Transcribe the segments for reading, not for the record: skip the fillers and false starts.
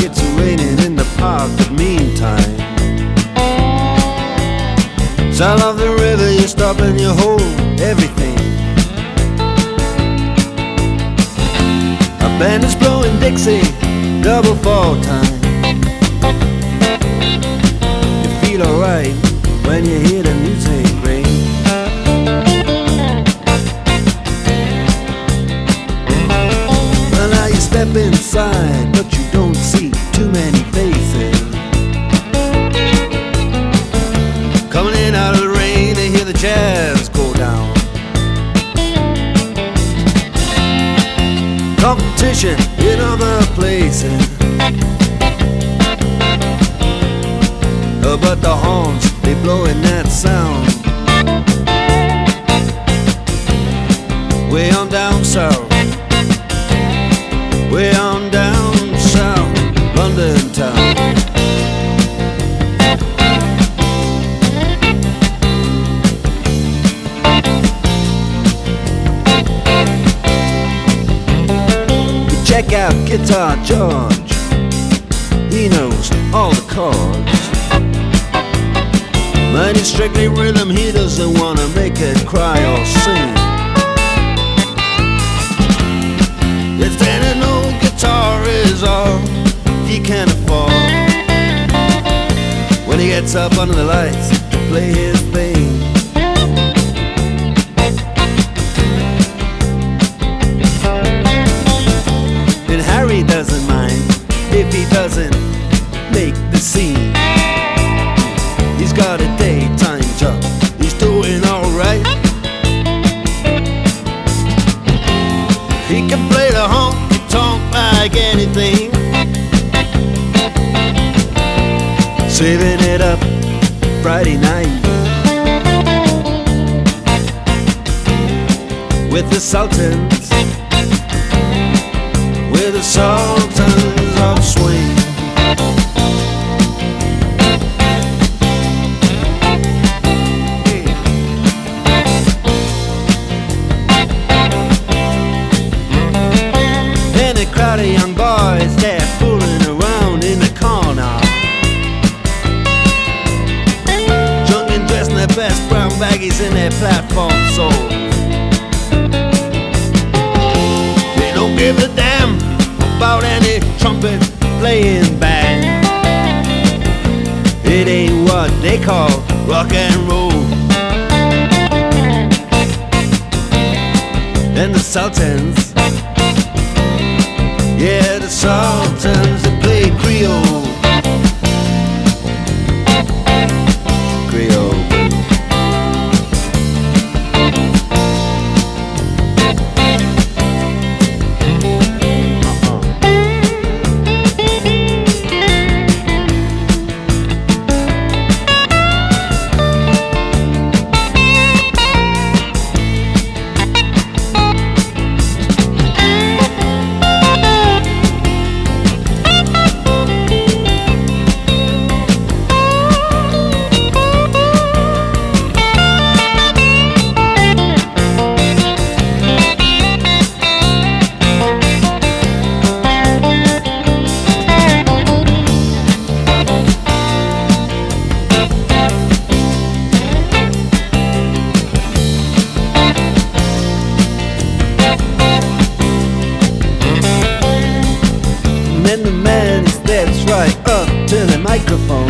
it's raining in the park, but meantime, sound of the river, you stop and you hold everything. A band is blowing Dixie, double fall time. You feel alright when you hear the music ring. Well, now you step inside, but you don't see too many faces. Coming in out of the rain, they hear the jazz go down. Competition in other places, but the horns, they blowing that sound. Way on down south, way on down south, London town. You check out Guitar George, he knows all the chords. But it's strictly rhythm, he doesn't wanna make it cry or sing. If then an old guitar is all he can afford, when he gets up under the lights to play his thing. And Harry doesn't mind if he doesn't make the scene. He's got a daytime job, he's doing alright. He can play the honky-tonk like anything, saving it up Friday night with the Sultans, with the Sultans of Swing. Crowd of young boys, they're fooling around in the corner, drunk and dressed in their best brown baggies in their platform soles. They don't give a damn about any trumpet playing band. It ain't what they call rock and roll. And the Sultans, yeah, the Sultans, they play Creole. Creole. And the man he steps right up to the microphone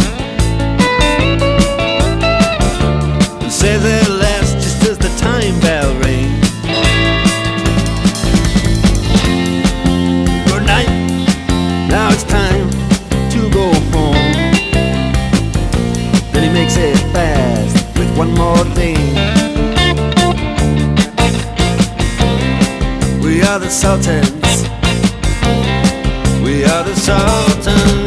and says at last, just as the time bell rings, good night, now it's time to go home. Then he makes it fast with one more thing. We are the Sultans, we are the Sultans